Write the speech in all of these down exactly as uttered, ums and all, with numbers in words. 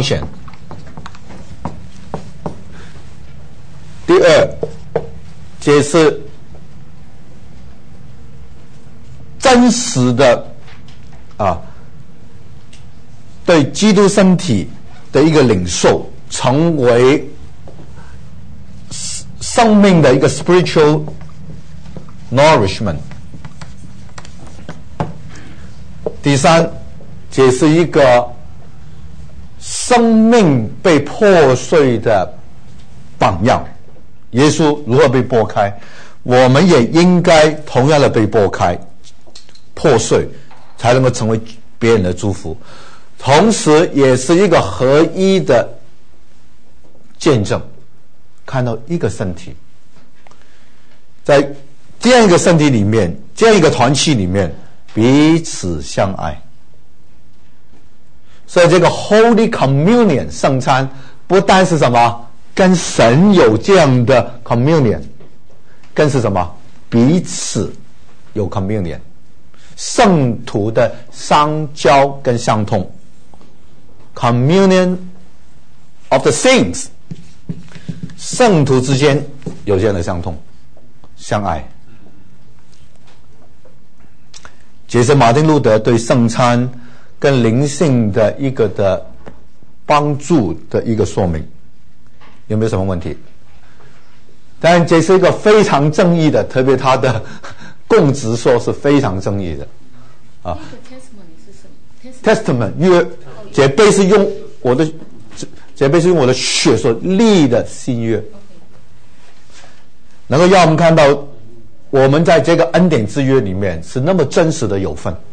显。第二，解释真实的啊，对基督身体的一个领受，成为生命的一个 spiritual nourishment。第三，解释一个生命被破碎的榜样。耶稣如何被剥开，我们也应该同样的被剥开、破碎，才能够成为别人的祝福。同时也是一个合一的见证，看到一个身体，在这样一个身体里面，这样一个团契里面，彼此相爱。所以这个 Holy Communion 圣餐不单是什么跟神有这样的 communion， 更是什么彼此有 communion， 圣徒的相交跟相通， communion of the saints， 圣徒之间有这样的相通相爱。解释马丁路德对圣餐跟灵性的一个的帮助的一个说明，有没有什么问题？当然这是一个非常正义的，特别他的供职说是非常正义的啊。Testament 约，这杯是用我的，这杯是用我的血所立的新约，能够让我们看到我们在这个恩典之约里面是那么真实的有份。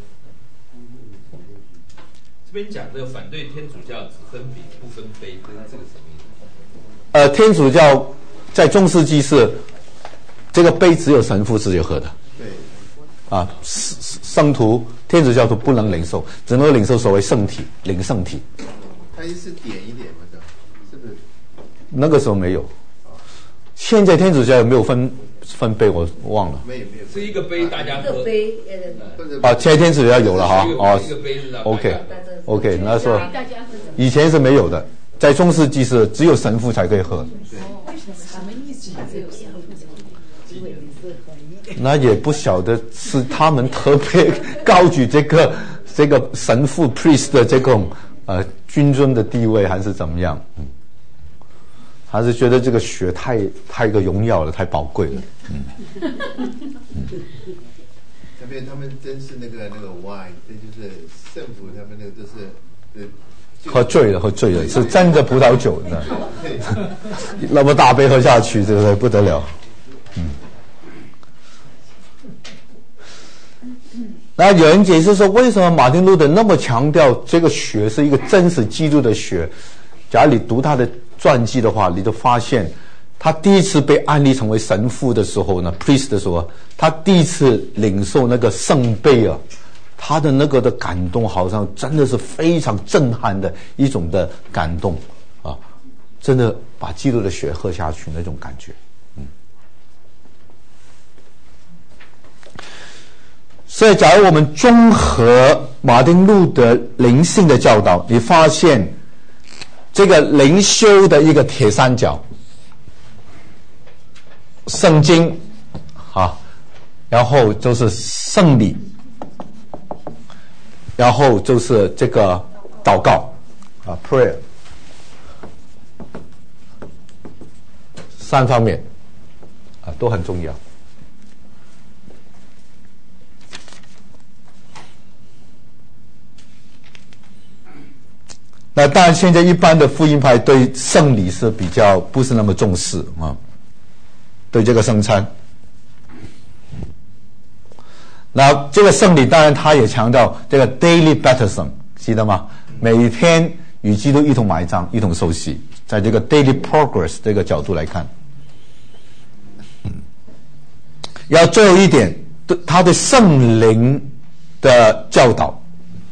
这边讲这个反对天主教只分饼不分杯，这是这个什么意思？ 呃，天主教在中世纪是这个杯只有神父自己喝的， 对， 啊，圣徒天主教徒不能领受，只能领受所谓圣体，领圣体。 它是点一点嘛，是不是？ 那个时候没有，现在天主教有没有分分杯？我忘了。 没有没有， 是一个杯大家喝。 一个杯， 啊，现在天主教有了哈，哦一个杯是 ，OK OK， 那时候大家喝什么？ 以前是没有的，在中世纪是只有神父才可以喝。 为什么什么意思？只有神父才可以喝？ 那也不晓得是他们特别高举这个这个神父 priest 的这种呃君尊的地位，还是怎么样？嗯，还是觉得这个血太太个荣耀了，太宝贵了。嗯， 嗯那边他们真是那个那个 wine， 这就是圣父他们那个就是呃。 喝醉了，喝醉了，是真的葡萄酒呢，那么大杯喝下去，这个不得了。嗯，那有人解释说，为什么马丁路德那么强调这个血是一个真实基督的血？假如你读他的传记的话，你就发现，他第一次被安立成为神父的时候呢 ，priest 的时候，他第一次领受那个圣杯啊。他的那个的感动好像真的是非常震撼的一种的感动啊，真的把基督的血喝下去那种感觉。嗯，所以假如我们综合马丁路德灵性的教导，你发现这个灵修的一个铁三角，圣经啊，然后就是圣礼，然后就是这个祷告啊 prayer， 三方面啊都很重要。那当然现在一般的福音派对圣礼是比较不是那么重视啊，对这个圣餐。那这个圣礼当然他也强调这个 daily baptism， 记得吗？每天与基督一同埋葬，一同受洗，在这个 daily progress 这个角度来看。嗯，要最后一点，他对圣灵的教导。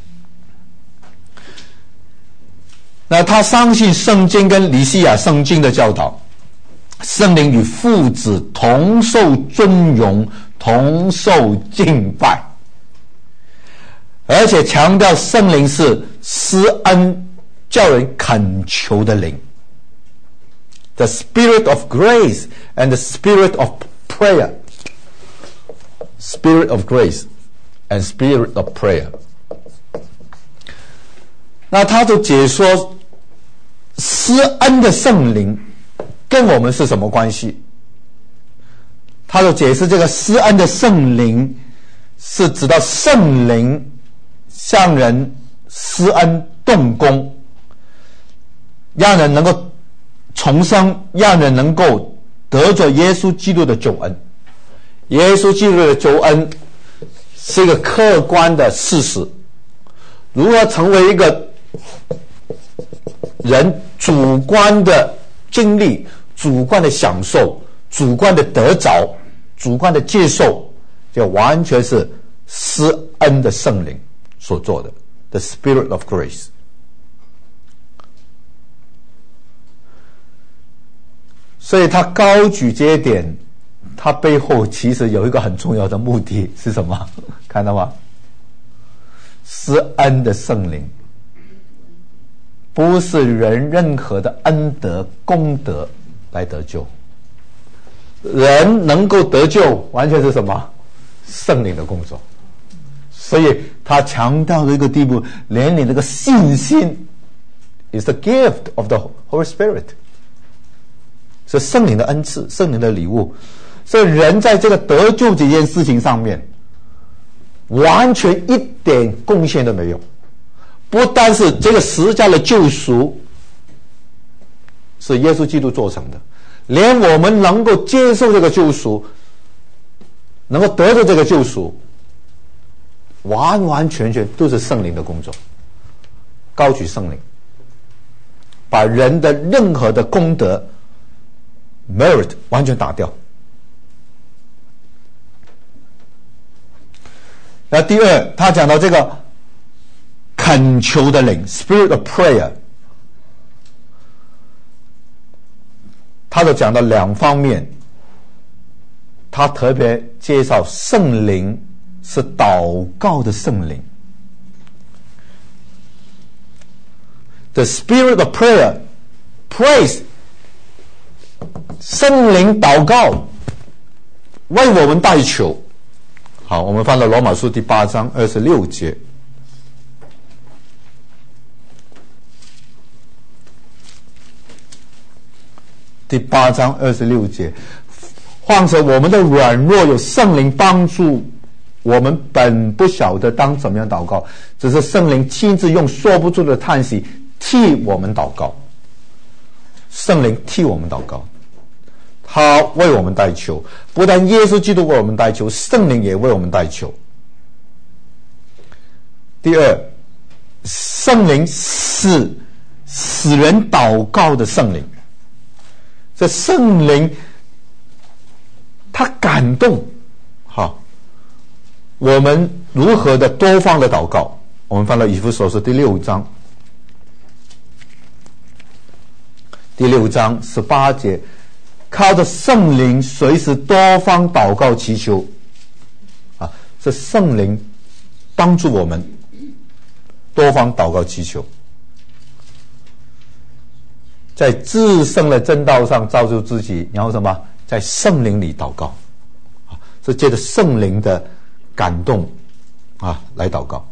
那他相信圣经跟尼西亚圣经的教导，圣灵与父子同受尊荣，同受敬拜，而且强调圣灵是施恩叫人恳求的灵。The Spirit of grace and the Spirit of prayer. Spirit of grace and Spirit of prayer. 那他就解说施恩的圣灵跟我们是什么关系？他就解释这个施恩的圣灵是指到圣灵向人施恩动工，让人能够重生，让人能够得着耶稣基督的救恩。耶稣基督的救恩是一个客观的事实，如何成为一个人主观的经历、主观的享受、主观的得着、主观的接受，就完全是施恩的圣灵所做的。The Spirit of Grace。所以他高举这一点，他背后其实有一个很重要的目的是什么？看到吗？施恩的圣灵不是人任何的恩德功德来得救，人能够得救完全是什么？圣灵的工作。所以他强调的一个地步，连你那个信心 is the gift of the Holy Spirit， 是圣灵的恩赐，圣灵的礼物。所以人在这个得救这件事情上面完全一点贡献都没有，不单是这个十架的救赎是耶稣基督做成的，连我们能够接受这个救赎，能够得到这个救赎，完完全全都是圣灵的工作。高举圣灵，把人的任何的功德 merit 完全打掉。那第二，他讲到这个恳求的灵 Spirit of Prayer， 他就讲到两方面，他特别介绍圣灵是祷告的圣灵。 The Spirit of Prayer prays， 圣灵祷告为我们代求。好，我们翻到罗马书第八章二十六节。第八章二十六节，况且我们的软弱有圣灵帮助，我们本不晓得当怎么样祷告，只是圣灵亲自用说不出的叹息替我们祷告。圣灵替我们祷告，他为我们代求，不但耶稣基督为我们代求，圣灵也为我们代求。第二，圣灵是使人祷告的圣灵。这圣灵他感动，好，我们如何的多方的祷告。我们翻到以弗所书第六章，第六章十八节，靠着圣灵随时多方祷告祈求，啊，是圣灵帮助我们多方祷告祈求，在至圣的真道上造就自己，然后什么，在圣灵里祷告，啊，是借着圣灵的感动啊来祷告。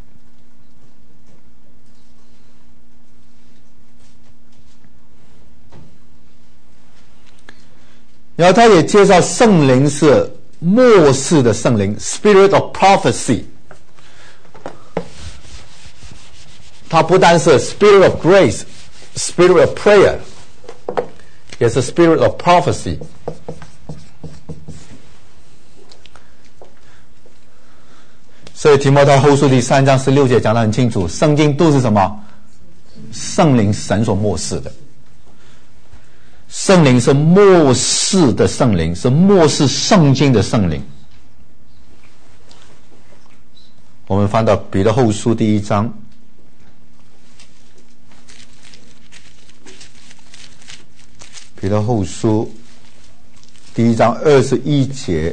然后他也介绍圣灵是末世的圣灵 Spirit of Prophecy， 它不单是 Spirit of Grace Spirit of Prayer， 也是 Spirit of Prophecy。 所以提摩太后书第三章十六节讲得很清楚，圣经都是什么？圣灵神所默示的。圣灵是末世的圣灵，是末世圣经的圣灵。我们翻到彼得后书第一章，彼得后书第一章二十一节，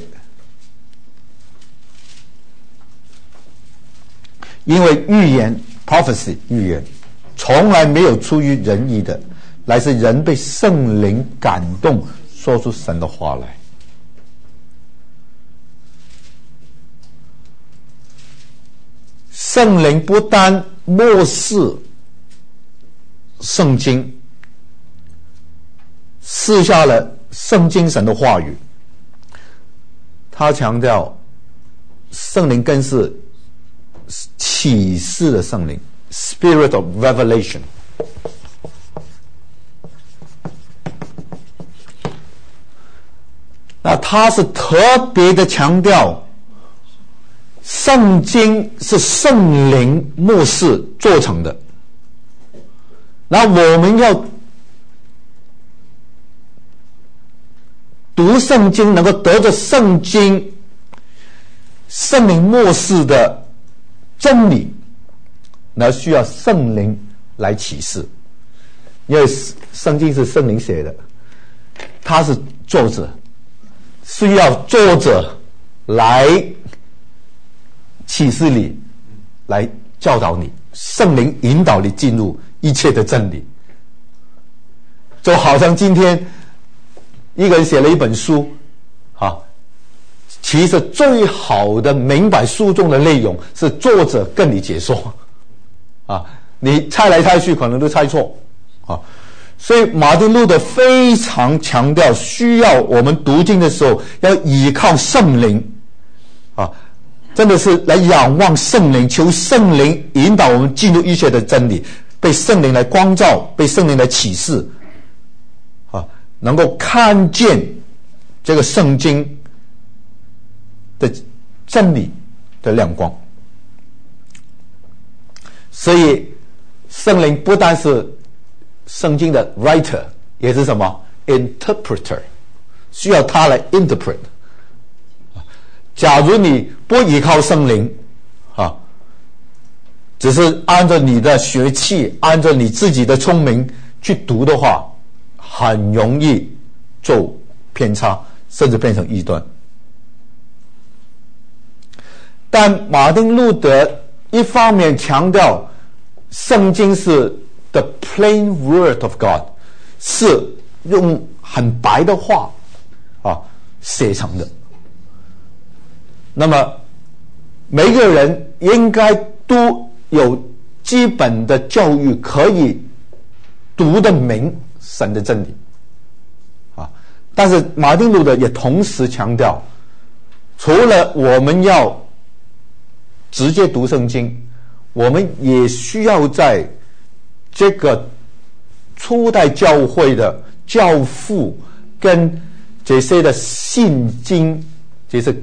因为预言 prophecy 预言从来没有出于人意的，乃是人被圣灵感动，说出神的话来。圣灵不单漠视圣经，赐下了圣经神的话语，他强调圣灵更是启示的圣灵 Spirit of Revelation。 那他是特别的强调圣经是圣灵默示做成的，那我们要读圣经，能够得着圣经圣灵默示的真理，那需要圣灵来启示，因为圣经是圣灵写的，他是作者，需要作者来启示你，来教导你，圣灵引导你进入一切的真理。就好像今天一个人写了一本书啊，其实最好的明白书中的内容是作者跟你解说啊，你猜来猜去可能都猜错啊。所以马丁路德非常强调需要我们读经的时候要依靠圣灵啊，真的是来仰望圣灵，求圣灵引导我们进入一切的真理，被圣灵来光照，被圣灵来启示啊，能够看见这个圣经的真理的亮光。所以圣灵不单是圣经的 writer， 也是什么 interpreter， 需要他来 interpret。 假如你不依靠圣灵啊，只是按照你的学气，按照你自己的聪明去读的话，很容易走偏差，甚至变成异端。但马丁路德一方面强调圣经是 the plain word of God， 是用很白的话啊写成的，那么每个人应该都有基本的教育，可以读得明神的真理啊。但是马丁路德也同时强调，除了我们要直接读圣经，我们也需要在这个初代教会的教父跟这些的信经，这些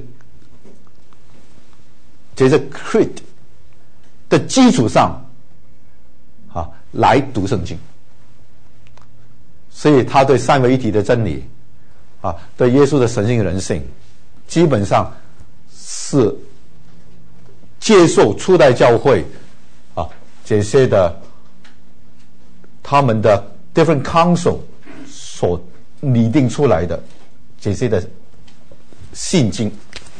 这些 creed 的基础上啊来读圣经。所以他对三位一体的真理啊，对耶稣的神性人性，基本上是接受初代教会啊这些的他们的 different council 所拟定出来的这些的信经。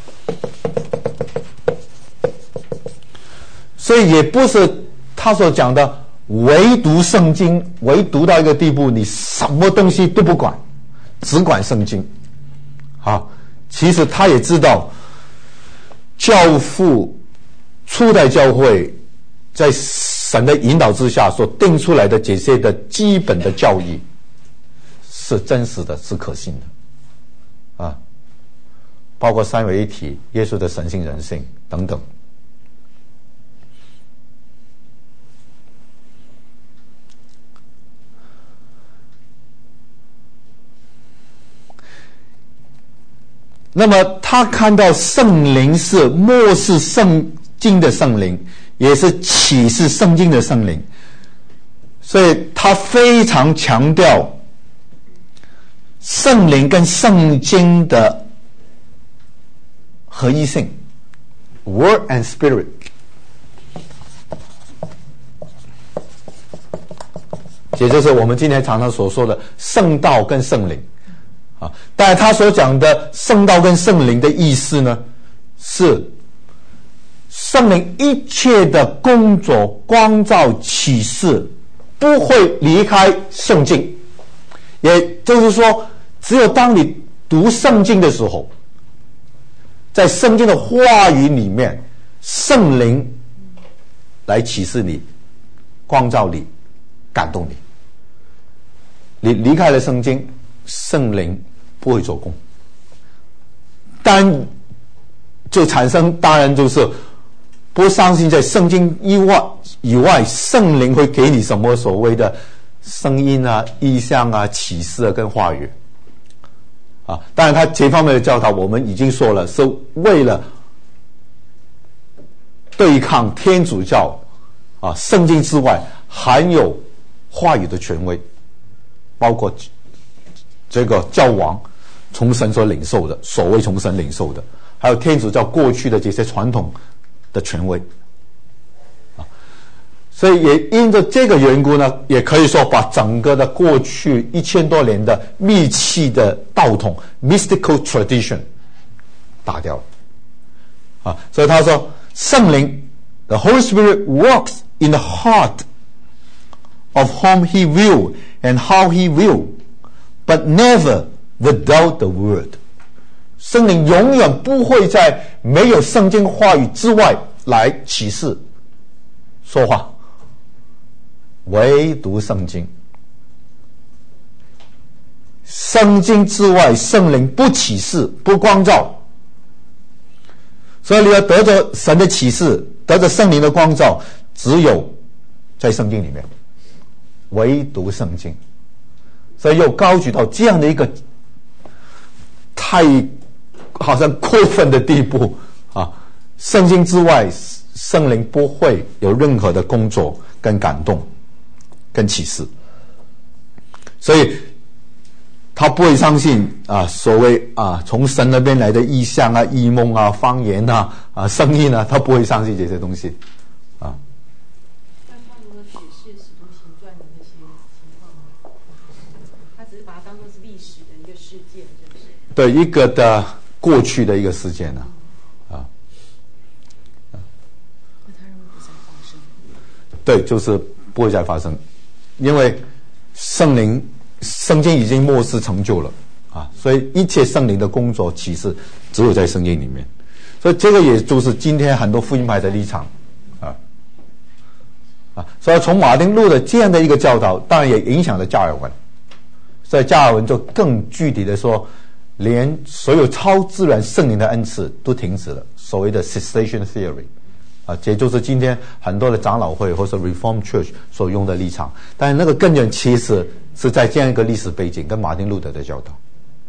所以也不是他所讲的唯独圣经，唯独到一个地步你什么东西都不管，只管圣经啊。其实他也知道教父初代教会在神的引导之下所定出来的这些的基本的教义是真实的，是可信的啊，包括三位一体、耶稣的神性人性等等。那么他看到圣灵是漠视圣经的圣灵，也是启示圣经的圣灵，所以他非常强调圣灵跟圣经的合一性 Word and Spirit。 也就是我们今天常常所说的圣道跟圣灵啊，但他所讲的圣道跟圣灵的意思呢，是圣灵一切的工作、光照、启示不会离开圣经。也就是说，只有当你读圣经的时候，在圣经的话语里面，圣灵来启示你、光照你、感动你。你离开了圣经，圣灵不会做工。当然就产生，当然就是不相信在圣经以外以外，圣灵会给你什么所谓的声音啊、意象啊、启示啊跟话语啊。当然他这方面的教导我们已经说了，是为了对抗天主教啊，圣经之外含有话语的权威，包括这个教皇从神所领受的，所谓从神领受的，还有天主教过去的这些传统的权威啊。所以也因着这个缘故呢，也可以说把整个的过去一千多年的密契的道统 mystical tradition 打掉了啊。所以他说圣灵 the Holy Spirit works in the heart of whom he will and how he will, but never without the word. 圣灵永远不会在没有圣经话语之外来启示说话，唯独圣经。圣经之外，圣灵不启示，不光照。所以你要得着神的启示，得着圣灵的光照，只有在圣经里面，唯独圣经。所以又高举到这样的一个太好像过分的地步啊！圣经之外，圣灵不会有任何的工作跟感动跟启示，所以他不会相信啊所谓啊从神那边来的意象啊、异梦啊、方言啊、啊声音啊，他不会相信这些东西啊。 那他如何解释《使徒行传》的那些情况呢？他只是把它当作是历史的一个事件，是不是？ 对，一个的过去的一个事件呢、啊，啊， 那他认为不再发生？ 对，就是不会再发生，因为圣灵。圣经已经末世成就了啊，所以一切圣灵的工作启示只有在圣经里面，所以这个也就是今天很多福音派的立场啊啊，所以从马丁路的这样的一个教导，当然也影响了加尔文，所以加尔文就更具体的说，连所有超自然圣灵的恩赐都停止了，所谓的 cessation theory 啊，这就是今天很多的长老会或者 Reformed Church 所用的立场，但是那个根源其实是在这样一个历史背景跟马丁路德的教导，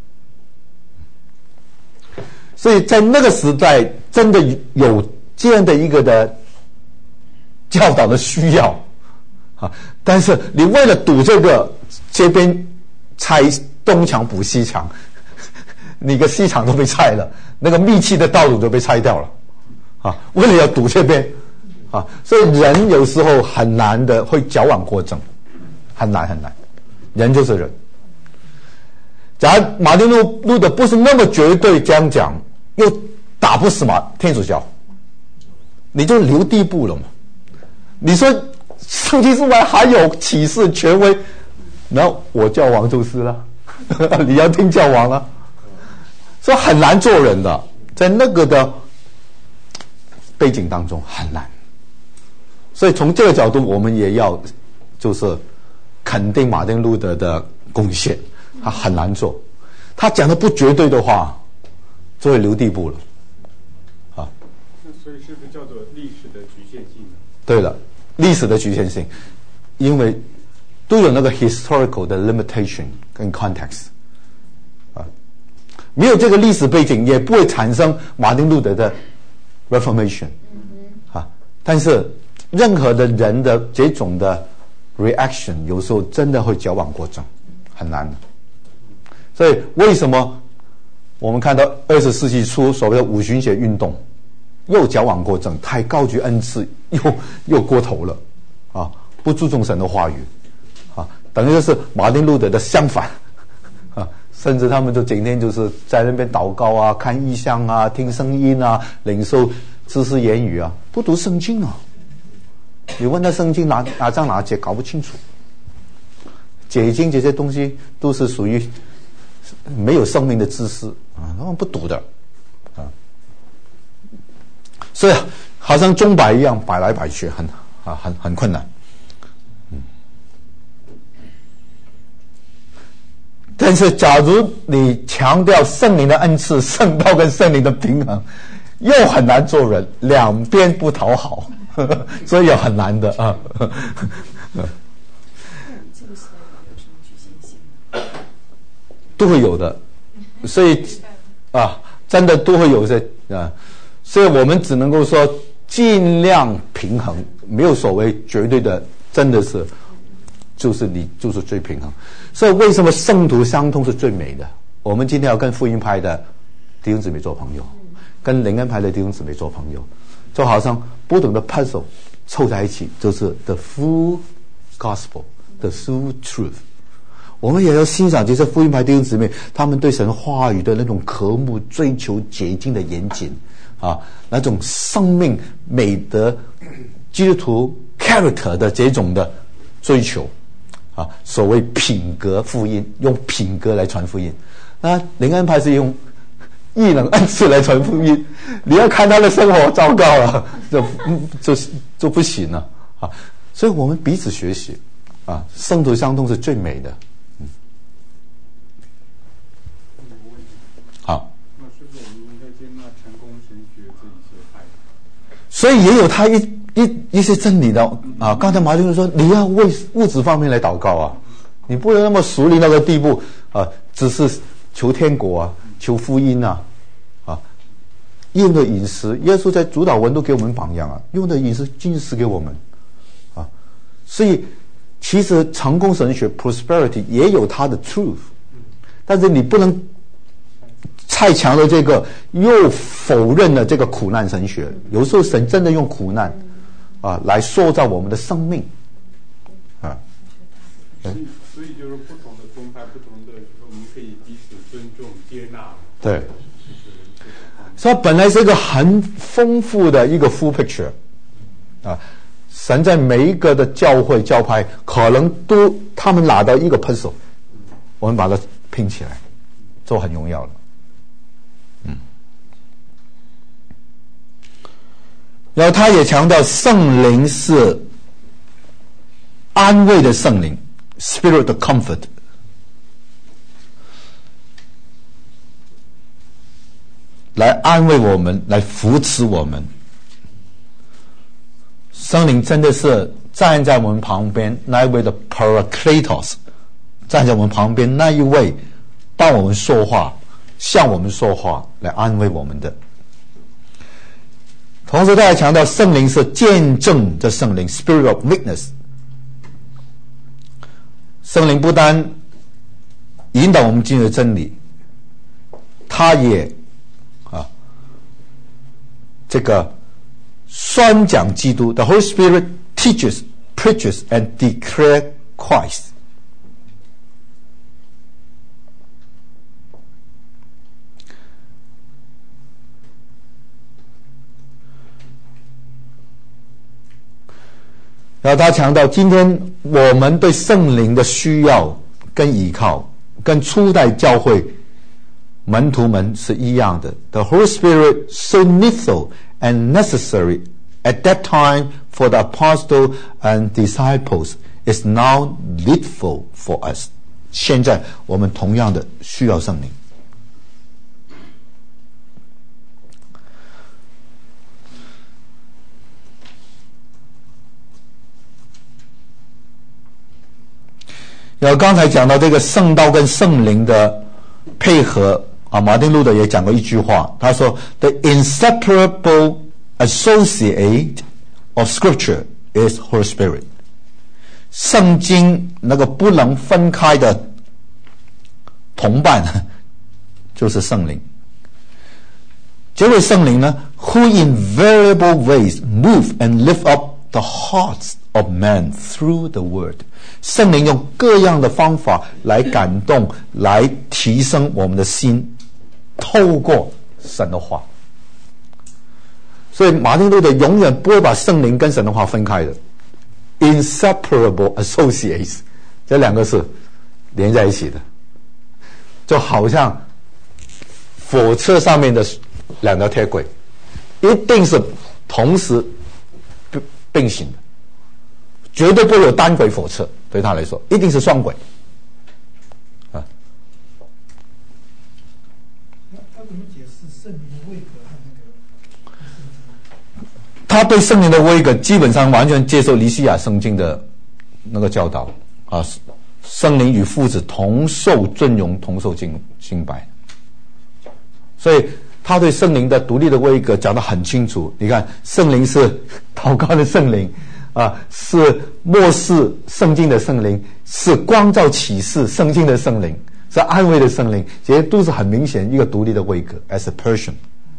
所以在那个时代真的有这样的一个的教导的需要啊，但是你为了堵这个，这边拆东墙补西墙，你个西墙都被拆了，那个密契的道路都被拆掉了啊，为了要堵这边啊，所以人有时候很难的会矫枉过正，很难很难。人就是人。假如马丁路路德不是那么绝对这样讲，又打不死马天主教，你就留地步了嘛。你说圣经之外还有启示权威，然后我教皇就是了，你要听教皇了，所以很难做人的，在那个的背景当中很难。所以从这个角度，我们也要就是肯定马丁路德的贡献，他很难做，他讲的不绝对的话，就会留地步了，啊。 那所以是不是叫做历史的局限性呢？ 对了，历史的局限性，因为都有那个 historical 的 limitation 跟 context， 啊，没有这个历史背景，也不会产生马丁路德的 Reformation， 啊。但是任何的人的这种的reaction 有时候真的会矫枉过正，很难的。所以为什么我们看到二十世纪初所谓的五旬节运动又矫枉过正，太高举恩赐，又又过头了啊，不注重神的话语啊，等于就是马丁路德的相反啊，甚至他们就整天就是在那边祷告啊、看异象啊、听声音啊、领受知识言语啊，不读圣经啊。你问他圣经哪哪章哪节搞不清楚解经这些东西都是属于没有生命的知识啊，他们不读的啊，所以好像钟摆一样摆来摆去，很啊很很困难。嗯，但是假如你强调圣灵的恩赐、圣道跟圣灵的平衡，又很难做人，两边不讨好，呵呵，所以也很难的啊。呵呵， 这个时代有什么局限性？ 都会有的，所以啊，真的都会有些啊，所以我们只能够说尽量平衡，没有所谓绝对的，真的是就是你就是最平衡。所以为什么圣徒相通是最美的？我们今天要跟福音派的弟兄姊妹做朋友，跟灵恩派的弟兄姊妹做朋友，就好像不同的 puzzle 凑在一起，就是 the full gospel, the full truth。我们也要欣赏这些福音派弟兄姊妹，他们对神话语的那种渴慕、追求、洁净的严谨啊，那种生命美德、基督徒 character 的这种的追求啊，所谓品格福音，用品格来传福音。那灵恩派是用异能恩赐来传福音，你要看他的生活，糟糕了，就就就不行了啊！所以我们彼此学习啊，圣徒相通是最美的。好， 那是不是我们应该接纳成功神学这一些派？ 所以也有他一一一些真理的啊。刚才马丁说，你要为物质方面来祷告啊，你不能那么熟龄那个地步啊，只是求天国啊，求福音啊，啊，用的饮食，耶稣在主导文都给我们榜样啊，用的饮食进食给我们啊，所以其实成功神学 prosperity 也有它的 truth， 但是你不能太强的这个又否认了这个苦难神学，有时候神真的用苦难啊来塑造我们的生命啊。 所以，所以就是不同的宗派，不同的，就是我们可以彼此尊重、接纳。 对，所以本来是一个很丰富的一个 full picture 啊。神在每一个的教会教派，可能都他们拿到一个 puzzle， 我们把它拼起来，就很荣耀了。嗯，然后他也强调圣灵是安慰的圣灵 ，spirit of comfort。来安慰我们，来扶持我们。圣灵真的是站在我们旁边那一位的 Parakletos， 站在我们旁边那一位帮我们说话，向我们说话，来安慰我们的。同时他还强调圣灵是见证的圣灵 Spirit of Witness。 圣灵不单引导我们进入真理，他也啊这个宣讲基督 The Holy Spirit teaches, preaches and declares Christ。 然后他强调今天我们对圣灵的需要跟依靠跟初代教会门徒们是一样的。 The Holy Spirit so needful and necessary at that time for the apostle and disciples is now needful for us。 现在我们同样的需要圣灵。然后刚才讲到这个圣道跟圣灵的配合啊，马丁路德也讲过一句话，他说 The inseparable associate of Scripture is Holy Spirit。 圣经那个不能分开的同伴就是圣灵。这位圣灵呢 Who in variable ways move and lift up the hearts of man through the word。 圣灵用各样的方法来感动，来提升我们的心，透过神的话。所以马丁路德永远不会把圣灵跟神的话分开的。 Inseparable associates， 这两个是连在一起的，就好像火车上面的两条铁轨，一定是同时并行的，绝对不会有单轨火车。对他来说，一定是双轨。啊， 那他怎么解释圣灵的位格和那个？ 他对圣灵的威格基本上完全接受尼西亚圣经的那个教导啊，圣灵与父子同受尊荣，同受敬敬拜。所以他对圣灵的独立的威格讲得很清楚。你看，圣灵是祷告的圣灵啊，是默示圣经的圣灵，是光照启示圣经的圣灵，是安慰的圣灵，这些都是很明显一个独立的威格 as a person。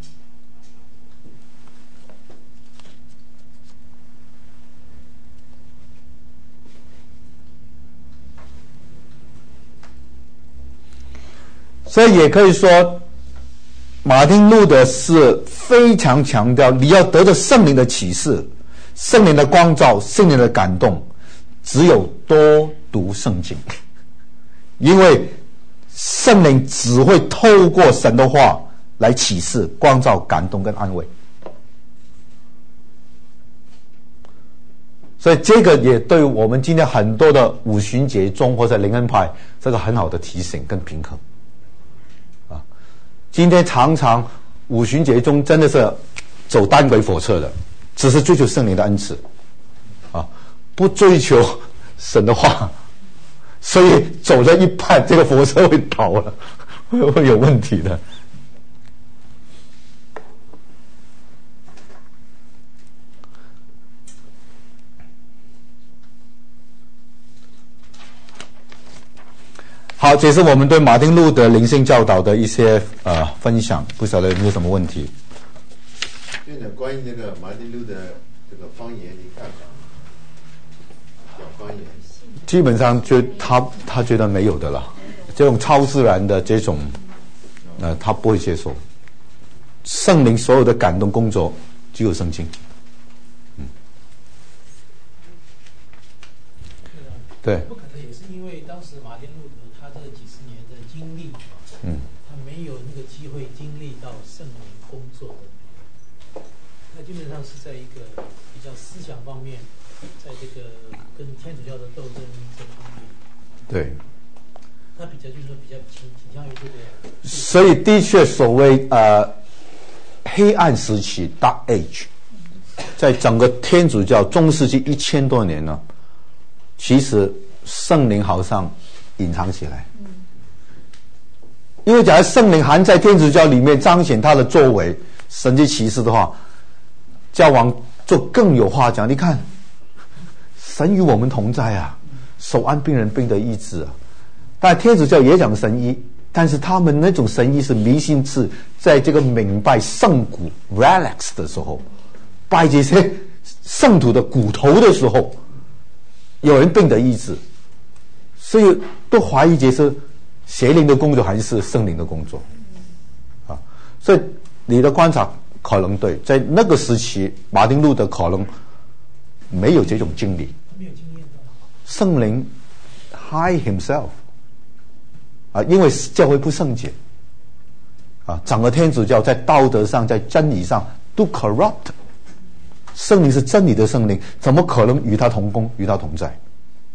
所以也可以说，马丁路德是非常强调你要得到圣灵的启示、圣灵的光照、圣灵的感动，只有多读圣经，因为圣灵只会透过神的话来启示、光照、感动跟安慰。所以这个也对我们今天很多的五旬节宗或者灵恩派这个很好的提醒跟平衡。今天常常五旬节中真的是走单轨火车的，只是追求圣灵的恩赐啊，不追求神的话，所以走了一半，这个火车会倒了，会会有问题的。好，这是我们对马丁路德灵性教导的一些呃分享，不晓得有没有什么问题？ 院长，关于那个马丁路德这个方言，你看法？讲方言， 基本上就他他觉得没有的了，这种超自然的这种，呃，他不会接受。圣灵所有的感动工作只有圣经。嗯，对。 不可能也是因为当时马丁路德他这几十年的经历，嗯，他没有那个机会经历到圣灵工作的，那基本上是在一个比较思想方面，在这个跟天主教的斗争这方面，对，他比较就是说比较倾倾向于这个。 所以的确，所谓呃黑暗时期 （Dark Age），在整个天主教中世纪一千多年呢，其实圣灵好像隐藏起来。因为假如圣灵含在天主教里面彰显他的作为、神迹奇事的话，教皇就更有话讲。你看，神与我们同在啊，手按病人病得医治啊。但天主教也讲神医，但是他们那种神医是迷信，是在这个明拜圣骨 relics 的时候，拜这些圣徒的骨头的时候，有人病得医治，所以都怀疑这是邪灵的工作还是圣灵的工作啊？所以你的观察可能对，在那个时期，马丁路德可能没有这种经历， 没有经验到圣灵 hide himself 啊，因为教会不圣洁啊，整个天主教在道德上、在真理上都 corrupt， 圣灵是真理的圣灵，怎么可能与他同工、与他同在？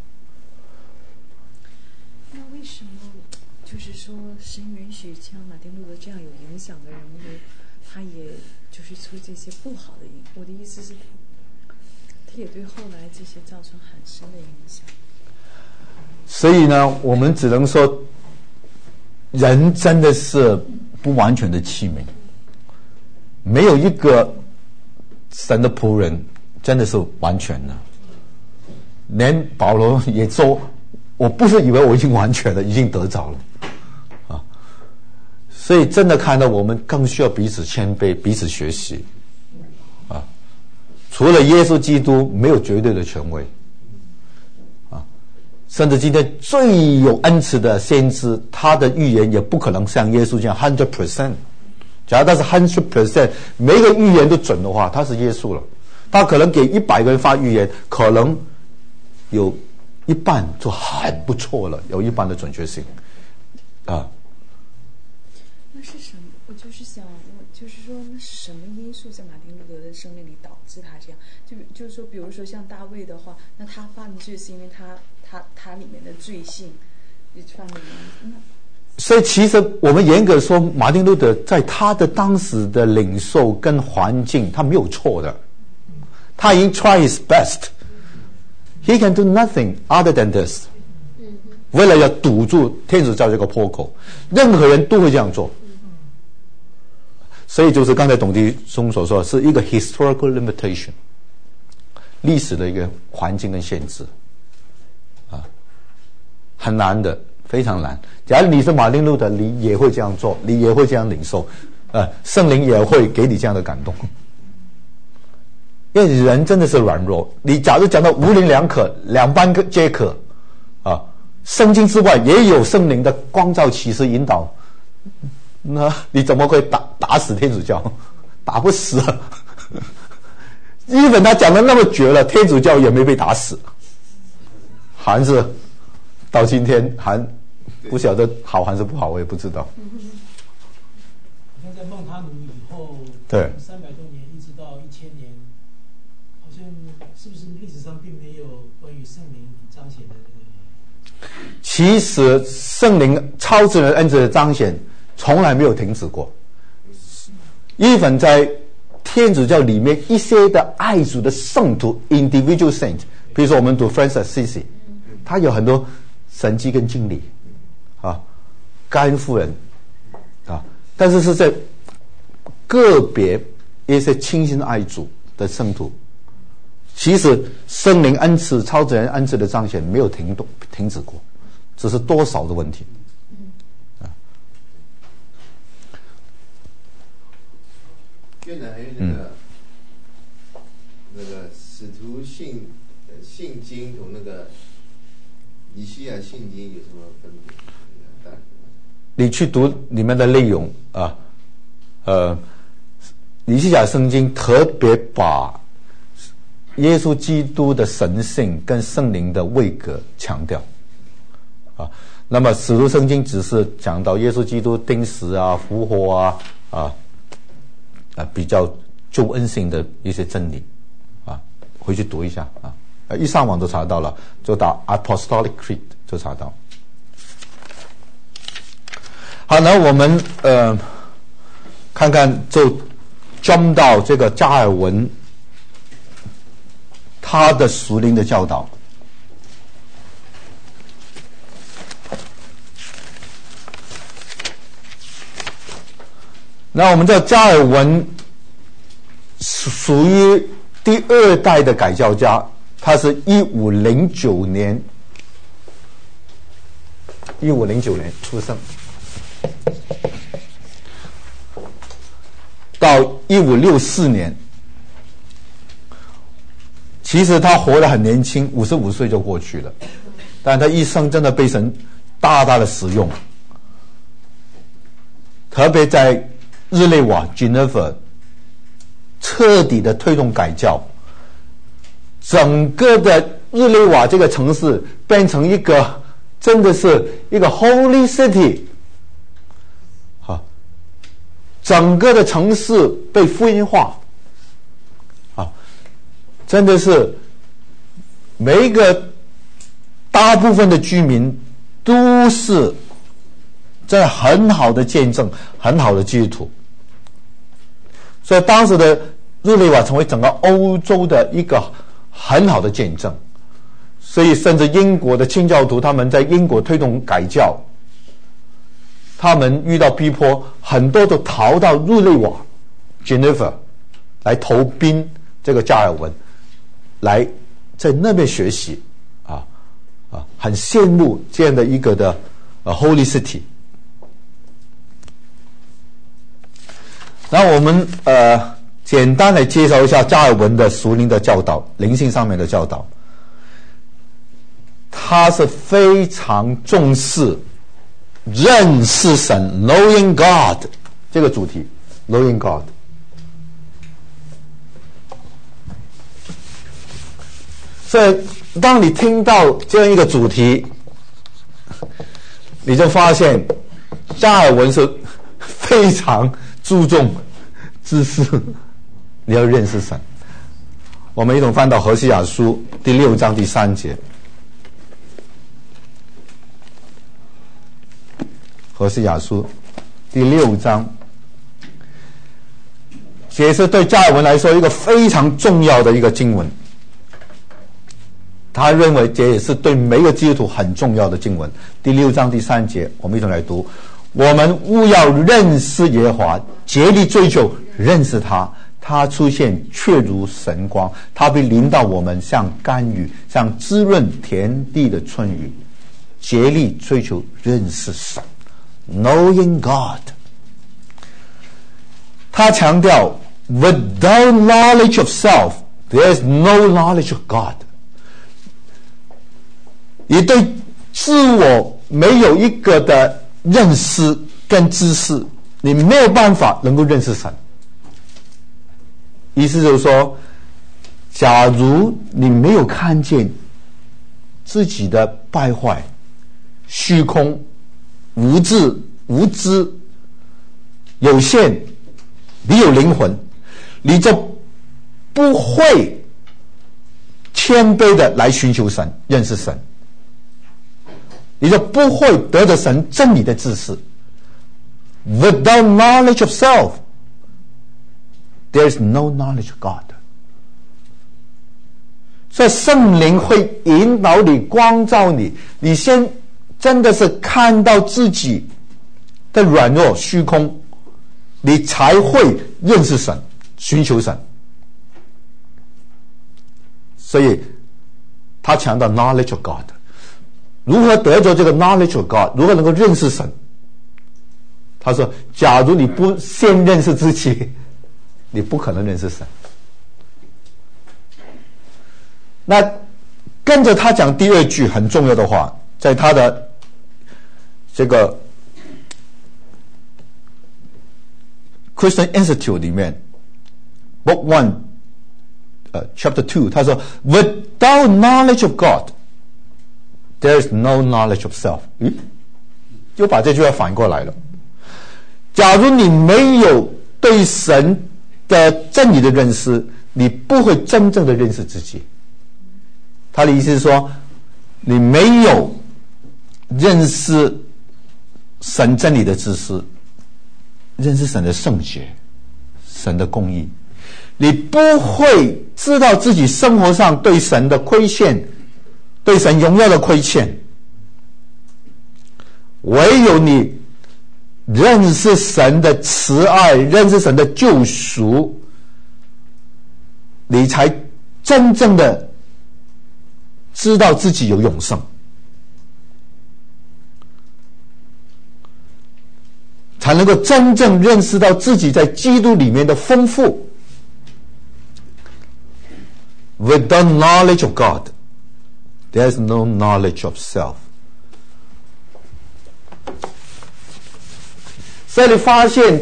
那为什么就是说神允许像马丁路德这样有影响的人物，他也就是出这些不好的影？我的意思是，他也对后来这些造成很深的影响。 所以呢，我们只能说，人真的是不完全的器皿，没有一个神的仆人真的是完全的。连保罗也说，我不是以为我已经完全了，已经得着了啊。所以真的看到我们更需要彼此谦卑，彼此学习啊。除了耶稣基督，没有绝对的权威啊。甚至今天最有恩慈的先知，他的预言也不可能像耶稣这样 hundred percent。假如他是 hundred percent， 每一个预言都准的话，他是耶稣了。他可能给一百个人发预言，可能有一半就很不错了，有一半的准确性啊。 那是什么？我就是想，我就是说，那是什么因素在马丁路德的生命里导致他这样？就就是说，比如说像大卫的话，那他犯罪是因为他他他里面的罪性犯的那。 所以其实我们严格说，马丁路德在他的当时的领受跟环境，他没有错的，他已经 try his best。He can do nothing other than this。为了要堵住天主教这个破口，任何人都会这样做。所以就是刚才董弟兄所说，是一个 historical limitation， 历史的一个环境跟限制，啊，很难的，非常难。假如你是马丁路德，你也会这样做，你也会这样领受，呃，圣灵也会给你这样的感动。因为人真的是软弱，你假如讲到无灵两可，两般皆可，啊，圣经之外也有圣灵的光照启示引导，那你怎么会打打死天主教？打不死啊！日本他讲的那么绝了，天主教也没被打死，还是到今天还不晓得好还是不好，我也不知道。 好像在孟他努以后， 对， 三百多年一直到一千年，好像是不是历史上并没有关于圣灵彰显的这个？ 其实圣灵超自然恩赐的彰显从来没有停止过。even 在天主教里面一些的爱主的圣徒 individual saint， 比如说我们读 Francis Assisi， 他有很多神迹跟经历啊，盖恩夫人啊，但是是在个别一些倾心爱主的圣徒，其实圣灵恩赐超自然恩赐的彰显没有停动停止过，只是多少的问题。 越南还有那个、嗯、那个使徒信信经同那个以西亚信经有什么分别？ 你去读里面的内容啊，呃，以西亚圣经特别把耶稣基督的神性跟圣灵的位格强调啊，那么使徒圣经只是讲到耶稣基督钉死啊、复活啊啊。啊，比较救恩性的一些真理，啊，回去读一下啊，一上网都查到了，就打 Apostolic Creed 就查到。好，那我们呃看看，就 jump 到这个加尔文他的属灵的教导。那我们知道加尔文属于第二代的改教家，他是一五零九年一五零九年出生，到一五六四年，其实他活得很年轻，五十五岁就过去了，但他一生真的被神大大的使用，特别在日内瓦 Geneva 彻底的推动改教，整个的日内瓦这个城市变成一个真的是一个 Holy City， 好，整个的城市被福音化，啊，真的是每一个大部分的居民都是在很好的见证，很好的基督徒。所以当时的日内瓦成为整个欧洲的一个很好的见证，所以甚至英国的清教徒他们在英国推动改教，他们遇到逼迫，很多都逃到日内瓦 Geneva 来投奔这个加尔文，来在那边学习啊啊，很羡慕这样的一个的、呃、Holy City。那我们呃简单来介绍一下加尔文的属灵的教导，灵性上面的教导。他是非常重视认识神 knowing God 这个主题 knowing God。 所以当你听到这样一个主题，你就发现加尔文是非常注重知识，你要认识神。我们一同翻到何西阿书第六章第三节。何西阿书第六章，也是对加尔文来说一个非常重要的一个经文。他认为这也是对每个基督徒很重要的经文。第六章第三节，我们一同来读：我们务要认识耶和华，竭力追求认识他。他出现却如神光，他必临到我们，像甘雨，像滋润田地的春雨。竭力追求认识神 ，Knowing God。他强调 ，Without knowledge of self, there is no knowledge of God。你对自我没有一个的认识跟知识，你没有办法能够认识神。意思就是说，假如你没有看见自己的败坏、虚空、无知、无知、有限，你有灵魂，你就不会谦卑的来寻求神、认识神。你就不会得着神真理的知识。Without knowledge of self, there is no knowledge of God。所以圣灵会引导你、光照你，你先真的是看到自己的软弱、虚空，你才会认识神、寻求神。所以他强调 knowledge of God。如何得着这个 knowledge of God？ 如何能够认识神？他说：假如你不先认识自己，你不可能认识神。那跟着他讲第二句很重要的话，在他的这个 Christian Institute 里面 Book One， 呃 Chapter Two， 他说 ：Without knowledge of God，there is no knowledge of self。 咦，就把这句话反过来了。假如你没有对神的真理的认识，你不会真正的认识自己。他的意思是说，你没有认识神真理的知识，认识神的圣洁、神的公义，你不会知道自己生活上对神的亏欠，对神荣耀的亏欠。唯有你认识神的慈爱，认识神的救赎，你才真正的知道自己有永生，才能够真正认识到自己在基督里面的丰富。Without knowledge of God, there is no knowledge of self。 所以你发现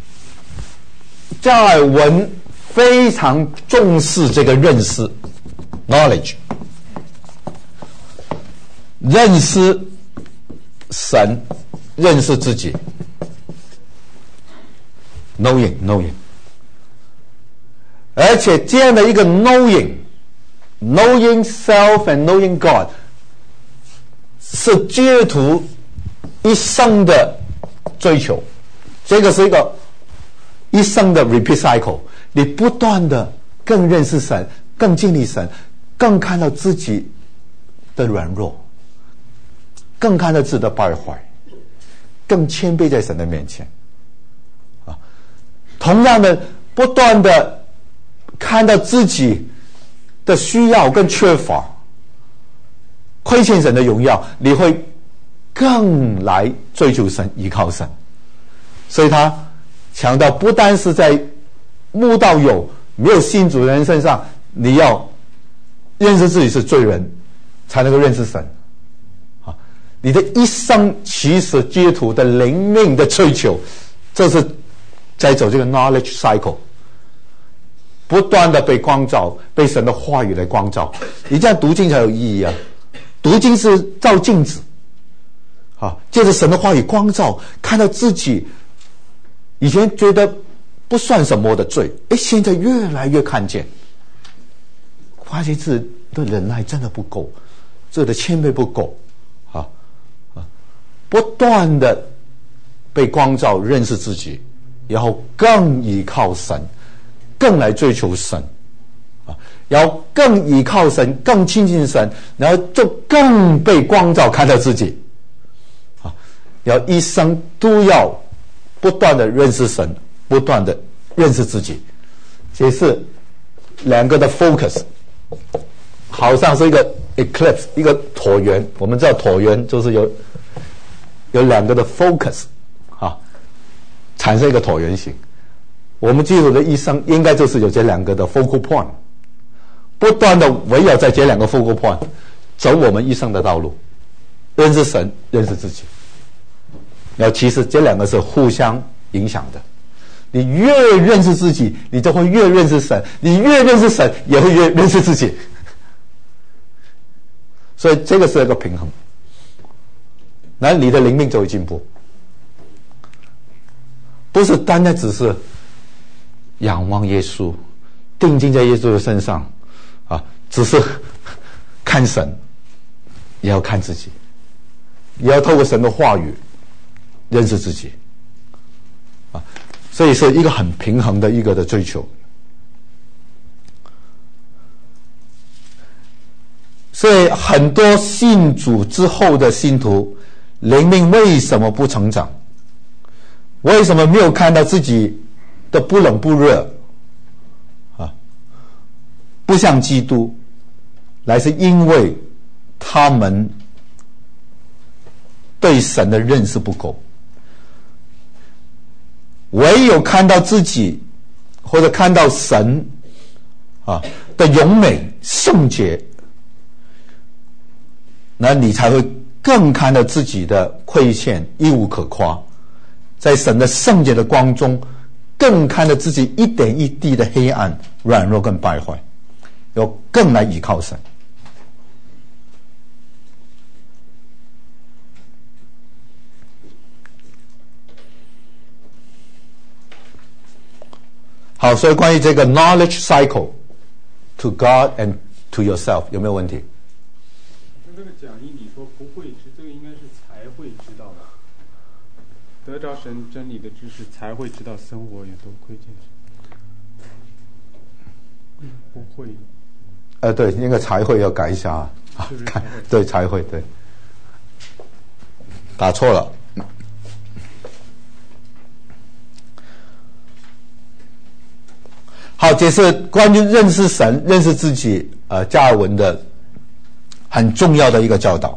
加尔文非常重视这个认识 knowledge， 认识神，认识自己 knowing knowing， 而且这样的一个 knowing knowing self and knowing God 是基督徒一生的追求。这个是一个一生的 repeat cycle， 你不断的更认识神，更经历神，更看到自己的软弱，更看到自己的败坏，更谦卑在神的面前啊。同样的，不断的看到自己的需要跟缺乏，亏欠神的荣耀，你会更来追求神，依靠神。所以他强调，不单是在慕道友没有信主的人身上，你要认识自己是罪人，才能够认识神。啊，你的一生其实基督徒的灵命的追求，这是在走这个 knowledge cycle。 不断的被光照，被神的话语来光照。你这样读经才有意义啊！读经是照镜子，啊，借着神的话语光照，看到自己以前觉得不算什么的罪，哎，现在越来越看见，发现自己的忍耐真的不够，自己的谦卑不够，啊啊，不断的被光照，认识自己，然后更依靠神，更来追求神，啊，然后更依靠神，更亲近神，然后就更被光照看到自己，啊，然后一生都要不断的认识神，不断的认识自己，这是两个的 focus， 好像是一个 eclipse， 一个椭圆。我们知道椭圆就是有有两个的 focus， 啊，产生一个椭圆形。我们基督徒的一生应该就是有这两个的 focal point， 不断的围绕在这两个 focal point 走我们一生的道路，认识神，认识自己。然后其实这两个是互相影响的，你越认识自己，你就会越认识神，你越认识神也会越认识自己，所以这个是一个平衡，然后你的灵命就会进步，不是单单只是仰望耶稣，定睛在耶稣的身上啊，只是看神，也要看自己，也要透过神的话语认识自己啊，所以是一个很平衡的一个的追求。所以很多信主之后的信徒灵命为什么不成长？为什么没有看到自己的不冷不热啊？不像基督，乃是因为他们对神的认识不够。唯有看到自己或者看到神啊的荣美圣洁，那你才会更看到自己的亏欠，一无可夸，在神的圣洁的光中更看到自己一点一滴的黑暗、软弱跟败坏，要更来依靠神。好，所以关于这个 knowledge cycle to God and to yourself 有没有问题？ 那这个讲义你说不会知，这个应该是才会知道的。得着神真理的知识，才会知道生活也都亏欠神。嗯，不会。 呃，对，那个才会要改一下啊， 就是看对才会对，打错了。好，这是关于认识神、认识自己，呃，加尔文的很重要的一个教导。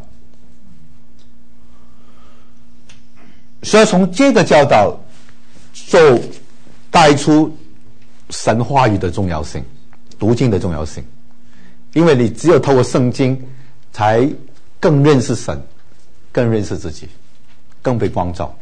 所以从这个教导就带出神话语的重要性，读经的重要性，因为你只有透过圣经，才更认识神，更认识自己，更被光照。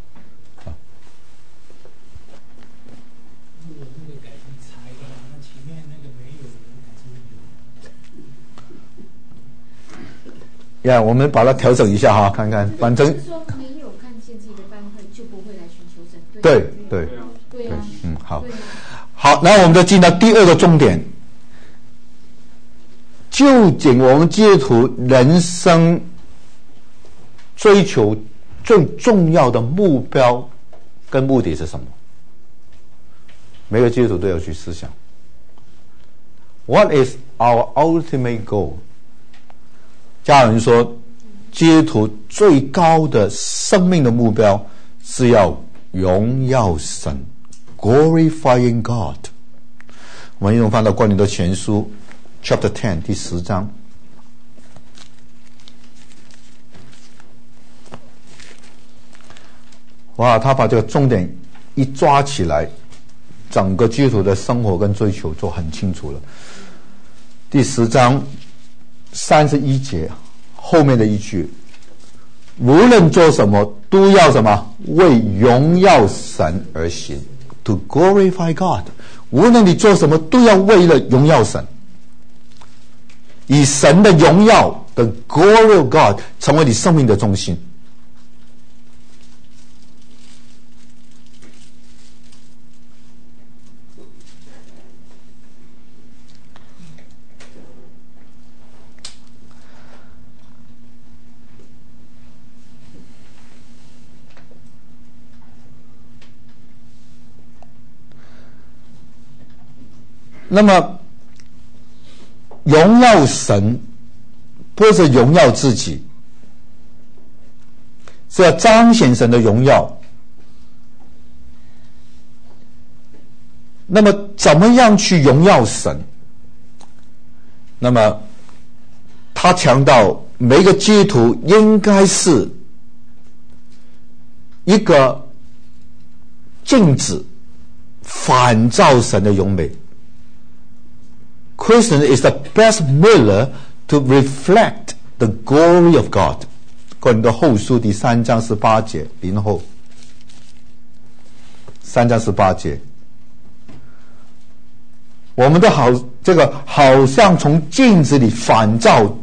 呀、yeah, 我们把它调整一下哈，看看，反正说没有看见自己的班会，就不会来寻求神。 对对对啊， 嗯，好，好，那我们就进到第二个重点，究竟我们基督徒人生追求最重要的目标跟目的是什么？每个基督徒都要去思想。What is our ultimate goal？家人说，基督徒最高的生命的目标是要荣耀神 ，glorifying God。我们用翻到哥林多前书 chapter ten 第十章。哇，他把这个重点一抓起来，整个基督徒的生活跟追求就很清楚了。第十章三十一节后面的一句，无论做什么都要什么为荣耀神而行 ，to glorify God， 无论你做什么，都要为了荣耀神，以神的荣耀的 glory of God 成为你生命的中心。那么荣耀神不是荣耀自己，是要彰显神的荣耀。那么怎么样去荣耀神？那么他强调每一个基督徒应该是一个镜子，反照神的荣美。Christian is the best mirror to reflect the glory of God. 哥林多后书第三章十八节，零后三章十八节，我们的好这个好像从镜子里反照，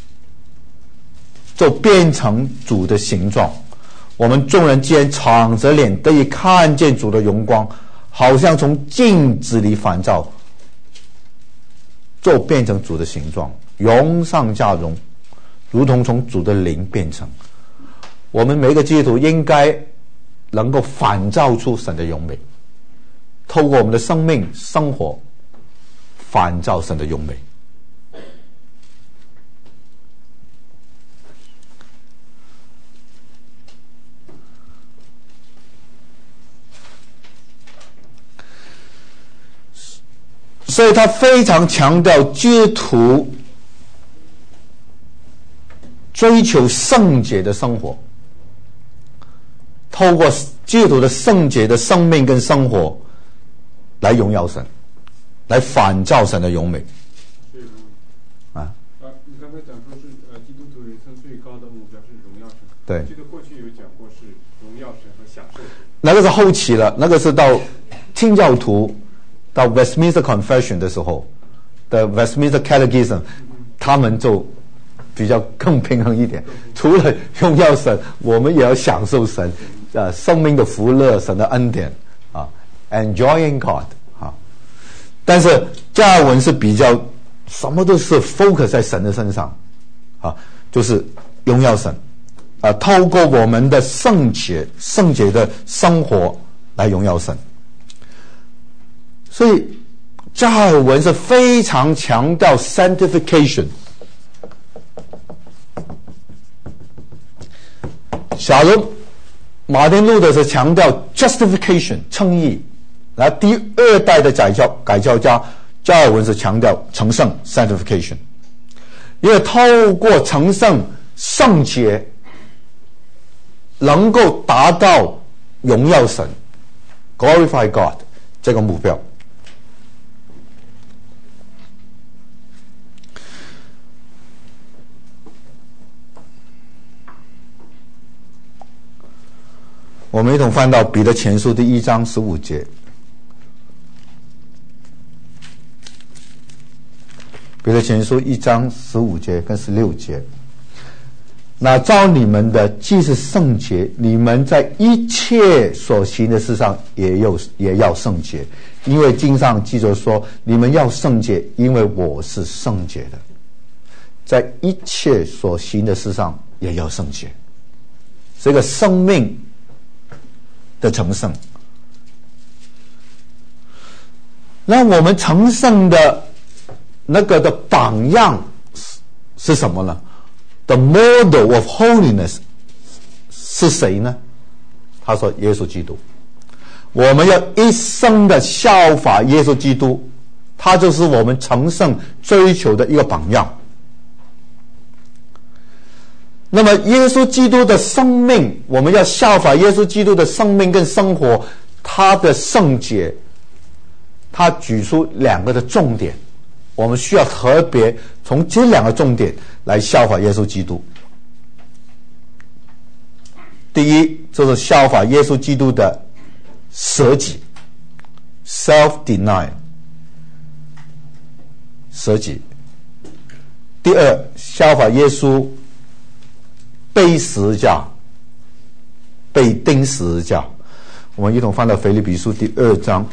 就变成主的形状。我们众人既然敞着脸得以看见主的荣光，好像从镜子里反照，就变成主的形状，荣上加荣，如同从主的灵变成。我们每一个基督徒应该能够反照出神的荣美，透过我们的生命生活反照神的荣美。所以他非常强调基督徒追求圣洁的生活，透过基督徒的圣洁的生命跟生活来荣耀神，来反照神的荣美。啊， 你刚才讲说是呃基督徒人生最高的目标是荣耀神。 对， 我记得过去有讲过是荣耀神和享受神。 那个是后期了，那个是到清教徒到 Westminster Confession 的时候的 Westminster Catechism， 他们就比较更平衡一点，除了荣耀神，我们也要享受神呃生命的福乐，神的恩典啊 ，enjoying God 啊。但是加尔文是比较什么都是 focus 在神的身上啊，就是荣耀神啊，透过我们的圣洁圣洁的生活来荣耀神。所以加尔文是非常强调 sanctification。假如马丁路德是强调 justification 称义，然后第二代的改教改教家加尔文是强调成圣 sanctification， 因为透过成圣圣洁能够达到荣耀神 glorify God 这个目标。我们一同翻到彼得前书第一章十五节。彼得前书一章十五节跟十六节，那照你们的既是圣洁，你们在一切所行的事上也有也要圣洁，因为经上记着说，你们要圣洁，因为我是圣洁的。在一切所行的事上也要圣洁，这个生命的成圣。那我们成圣的那个的榜样是什么呢？ The model of holiness 是谁呢？他说耶稣基督。我们要一生的效法耶稣基督，他就是我们成圣追求的一个榜样。那么耶稣基督的生命，我们要效法耶稣基督的生命跟生活，他的圣洁，他举出两个的重点，我们需要特别从这两个重点来效法耶稣基督。第一，就是效法耶稣基督的舍己 self-denial。 舍己。第二，效法耶稣背十字架，被钉十字架。我们一同翻到腓立比书第二章，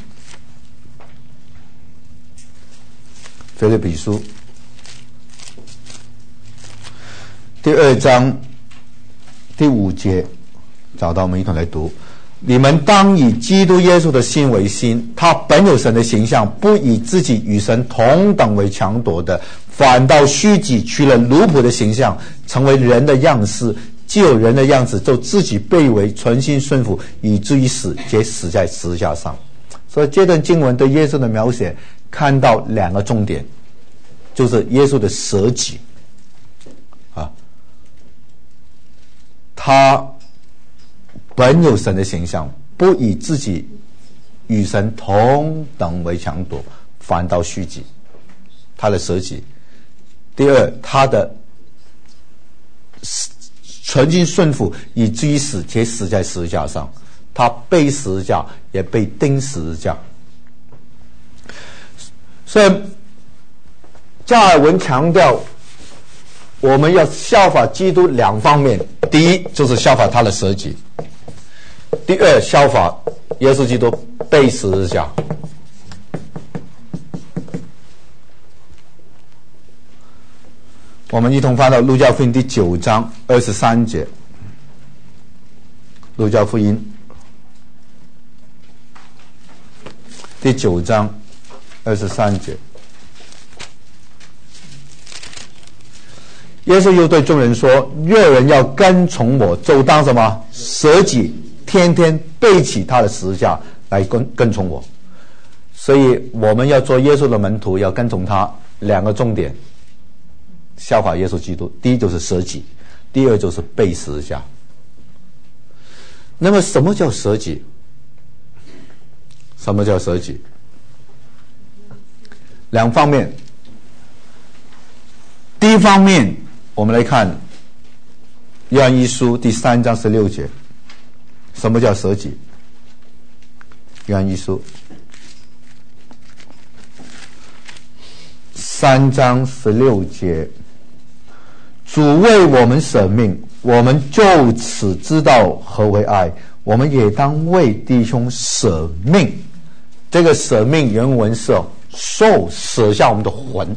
腓立比书第二章第五节，找到我们一同来读。你们当以基督耶稣的心为心，他本有神的形象，不以自己与神同等为强夺的，反倒虚己，取了奴仆的形象，成为人的样式。既有人的样子，就自己卑微，存心顺服，以至于死，且死在十字架上。所以这段经文对耶稣的描写看到两个重点，就是耶稣的舍己啊，他本有神的形象，不以自己与神同等为强夺，反倒虚己，他的舍己。第二，他的存心顺服，以至于死，且死在十字架上。他背十字架，也被钉十字架。所以加尔文强调我们要效法基督两方面，第一就是效法他的舍己，第二效法耶稣基督背十字架。我们一同翻到路加福音第九章二十三节。路加福音第九章二十三节，耶稣又对众人说：若人要跟从我，就当什么？舍己，天天背起他的十字架来跟跟从我。所以我们要做耶稣的门徒，要跟从他，两个重点，效法耶稣基督。第一就是舍己，第二就是背十字架。那么什么叫舍己？什么叫舍己？两方面。第一方面，我们来看约翰一书第三章十六节，什么叫舍己？约翰一书三章十六节，主为我们舍命，我们就此知道何为爱，我们也当为弟兄舍命。这个舍命原文是受，舍下我们的魂，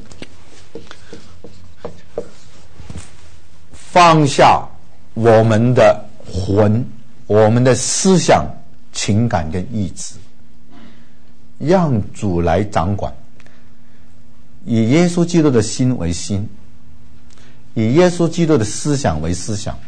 放下我们的魂，我们的思想、情感跟意志，让主来掌管，以耶稣基督的心为心，以耶稣基督的思想为思想，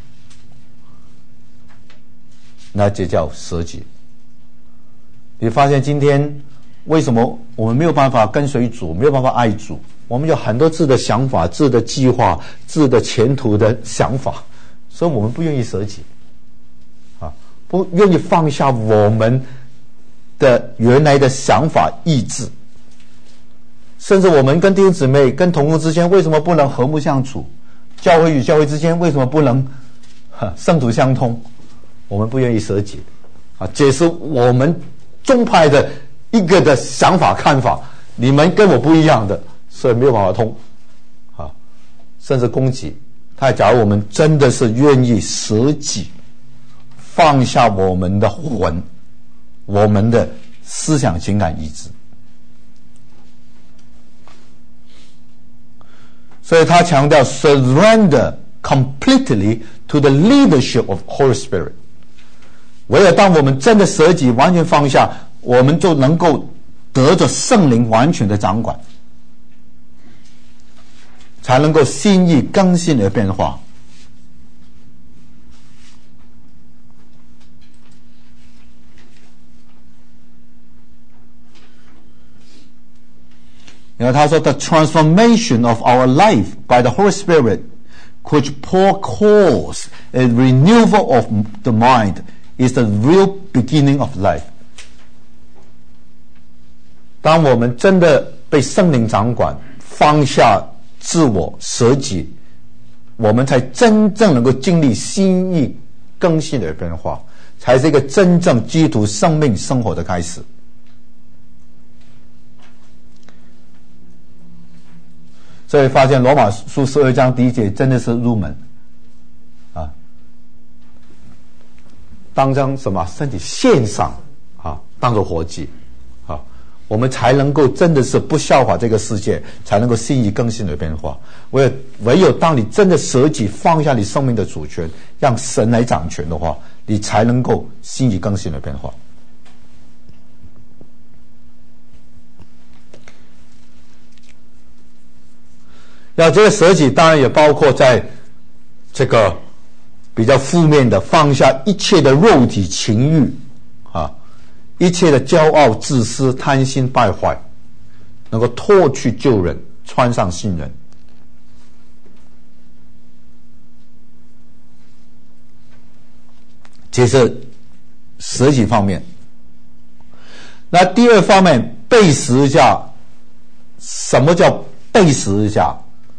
那就叫舍己。你发现今天为什么我们没有办法跟随主，没有办法爱主？我们有很多自己的想法、自己的计划、自己的前途的想法，所以我们不愿意舍己啊，不愿意放下我们的原来的想法、意志。甚至我们跟弟兄姊妹、跟同工之间，为什么不能和睦相处？教会与教会之间为什么不能圣徒相通？我们不愿意舍己啊，这是我们宗派的一个的想法看法，你们跟我不一样的，所以没有办法通啊，甚至攻击。他假如我们真的是愿意舍己，放下我们的魂，我们的思想、情感、意志，所以他强调 surrender completely to the leadership of Holy Spirit。唯有当我们真的舍己，完全放下，我们就能够得着圣灵完全的掌管，才能够心意更新而变化。然后他说 the transformation of our life by the Holy Spirit which Paul calls a renewal of the mind is the real beginning of life。 当我们真的被圣灵掌管，放下自我，舍己，我们才真正能够经历心意更新的变化，才是一个真正基督生命生活的开始。 所以发现罗马书十二章第一节真的是入门啊，当将什么身体献上啊，当作活祭啊，我们才能够真的是不效法这个世界，才能够心意更新的变化。唯有唯有当你真的舍己，放下你生命的主权，让神来掌权的话，你才能够心意更新的变化。要这个舍己，当然也包括在这个比较负面的，放下一切的肉体情欲啊，一切的骄傲、自私、贪心、败坏，能够脱去旧人，穿上新人。这是舍己方面。那第二方面，背十字架。什么叫背十字架？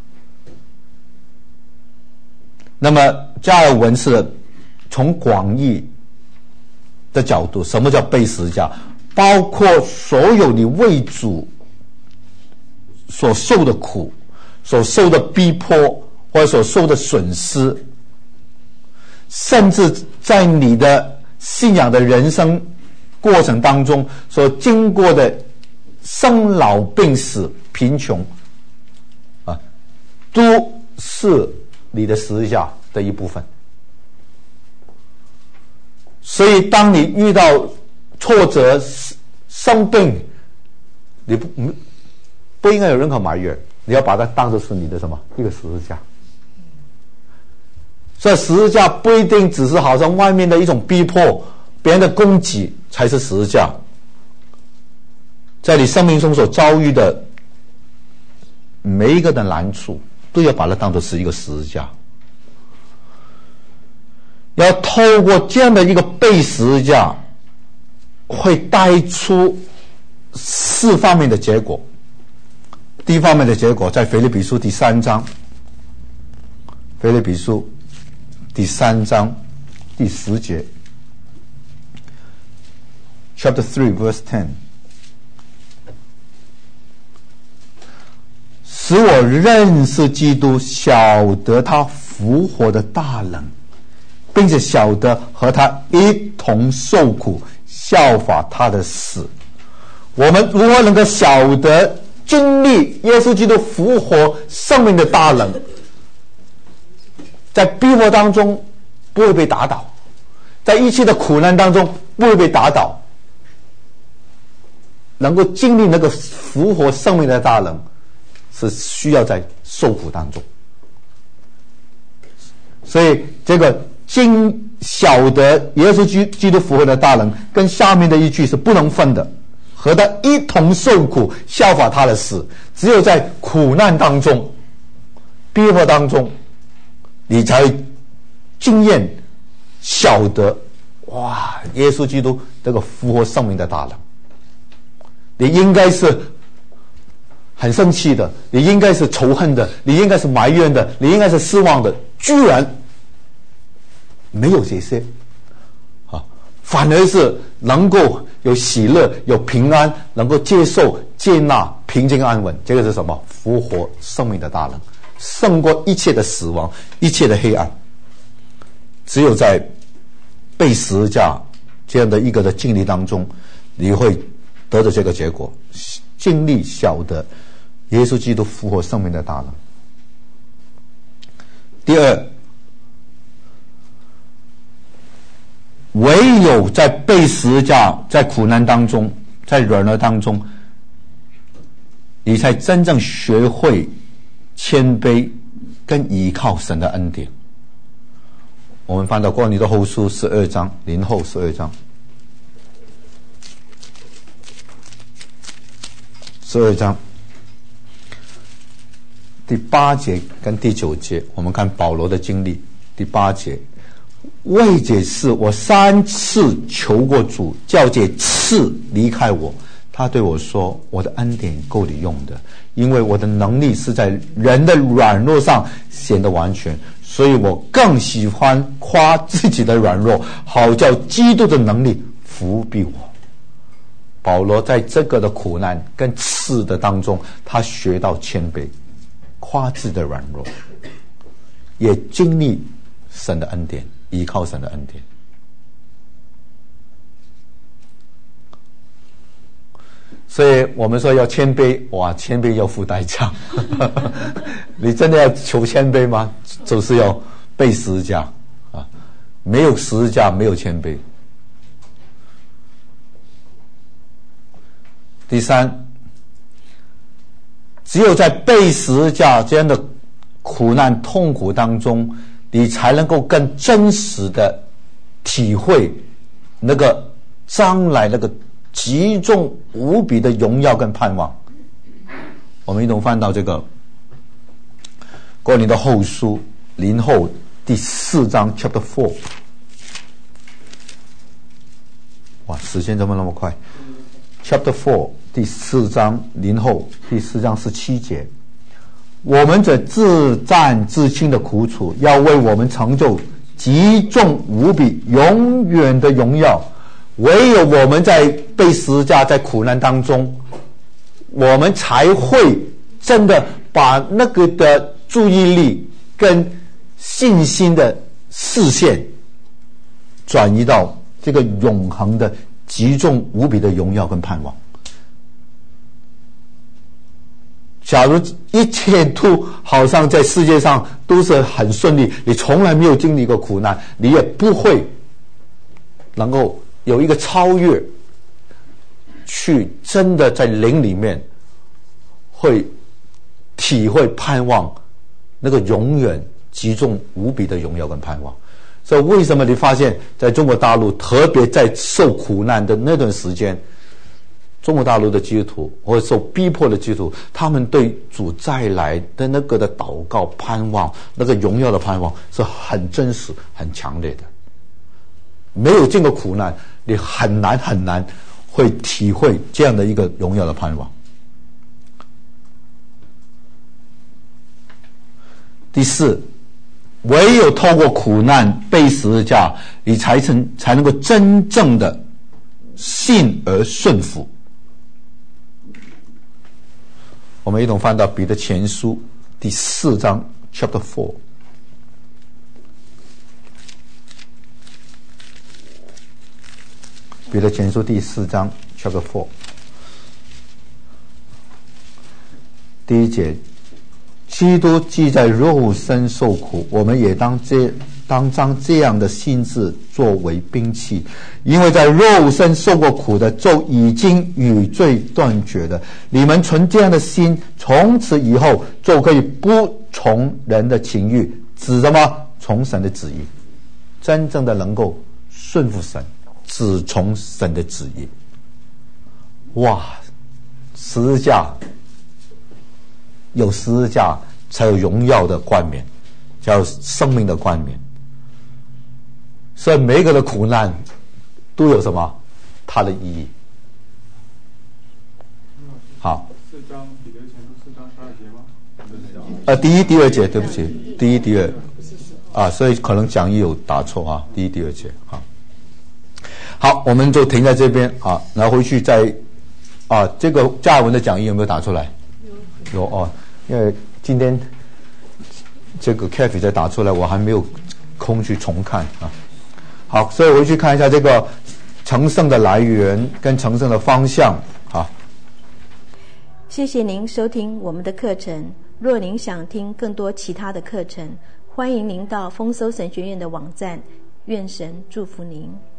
那么加尔文是从广义的角度，什么叫背十字架？包括所有你为主所受的苦，所受的逼迫，或者所受的损失，甚至在你的信仰的人生过程当中所经过的生老病死、贫穷啊，都是你的十字架的一部分。所以当你遇到挫折、生病，你不不应该有任何埋怨，你要把它当作是你的什么一个十字架。所以十字架不一定只是好像外面的一种逼迫，别人的攻击才是十字架。在你生命中所遭遇的每一个的难处，都要把它当作是一个十字架。要透过这样的一个背十字架，会带出四方面的结果。第一方面的结果在腓立比书第三章，腓立比书第三章第十节 Chapter three verse ten， 使我认识基督，晓得他复活的大能，并且晓得和他一同受苦，效法他的死。我们如何能够晓得经历耶稣基督复活生命的大能，在逼迫当中不会被打倒，在一切的苦难当中不会被打倒，能够经历那个复活生命的大能，是需要在受苦当中。所以这个经晓得耶稣基督复活的大能跟下面的一句是不能分的，和他一同受苦，效法他的死。只有在苦难当中、逼迫当中，你才会经验晓得，哇，耶稣基督这个复活生命的大能。你应该是很生气的，你应该是仇恨的，你应该是埋怨的，你应该是失望的，居然没有这些啊，反而是能够有喜乐、有平安，能够接受、接纳、平静安稳。这个是什么？复活生命的大能，胜过一切的死亡、一切的黑暗。只有在被十字架这样的一个的经历当中，你会得到这个结果，经历晓得耶稣基督复活生命的大能。第二，唯有在被十字架、在苦难当中、在软弱当中，你才真正学会谦卑跟依靠神的恩典。我们翻到哥林多后书十二章，林后十二章，十二章第八节跟第九节，我们看保罗的经历。第八节，为这事我三次求过主，叫这次离开我。他对我说，我的恩典够你用的，因为我的能力是在人的软弱上显得完全，所以我更喜欢夸自己的软弱，好叫基督的能力扶庇我。保罗在这个的苦难跟刺的当中，他学到谦卑， 夸自己的软弱，也经历神的恩典，依靠神的恩典。所以我们说要谦卑，哇，谦卑要付代价。你真的要求谦卑吗？就是要背十字架啊！没有十字架，没有谦卑。第三，只有在背十字架这样的苦难痛苦当中，你才能够更真实的体会那个将来那个极重无比的荣耀跟盼望。我们一同翻到这个哥林多后书林后第四章 chapter four。 哇，时间怎么那么快？ chapter four 第四章林后第四章十七节，我们这自战自轻的苦楚，要为我们成就极重无比永远的荣耀。唯有我们在被十字架在苦难当中，我们才会真的把那个的注意力跟信心的视线转移到这个永恒的极重无比的荣耀跟盼望。假如一切都好像在世界上都是很顺利，你从来没有经历过苦难，你也不会能够有一个超越，去真的在灵里面会体会盼望那个永远极重无比的荣耀跟盼望。所以为什么你发现在中国大陆，特别在受苦难的那段时间，中国大陆的基督徒或者受逼迫的基督徒，他们对主再来的那个的祷告盼望，那个荣耀的盼望是很真实很强烈的。没有经过苦难，你很难很难会体会这样的一个荣耀的盼望。第四，唯有透过苦难背十字架，你才能才能够真正的信而顺服。我们一同翻到彼得前书第四章 chapter four。彼得前书第四章 chapter four 第一节，基督既在肉身受苦，我们也当这当将这样的心志作为兵器，因为在肉身受过苦的，就已经与罪断绝了。你们存这样的心，从此以后就可以不从人的情欲，只什么从神的旨意，真正的能够顺服神，只从神的旨意。哇，十字架，有十字架才有荣耀的冠冕，叫生命的冠冕。所以每一个的苦难都有什么它的意义。好， 四章彼得前书四章十二节吗？ 呃，第一、第二节，对不起，第一、第二啊，所以可能讲义有打错啊，第一、第二节啊。好，我们就停在这边啊，然后回去再啊，这个加尔文的讲义有没有打出来？有，有哦，因为今天这个 Kathy 再打出来，我还没有空去重看啊。好，所以回去看一下这个成圣的来源跟成圣的方向啊。 谢谢您收听我们的课程。若您想听更多其他的课程，欢迎您到丰收神学院的网站。愿神祝福您。